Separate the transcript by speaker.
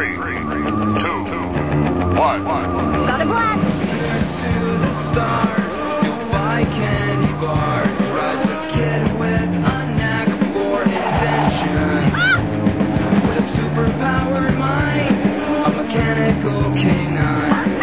Speaker 1: 3, 2, 1.
Speaker 2: Got a blast!
Speaker 3: To the stars, you'll buy candy bars. Rides a kid with a knack for invention. With a superpowered mind, a mechanical canine.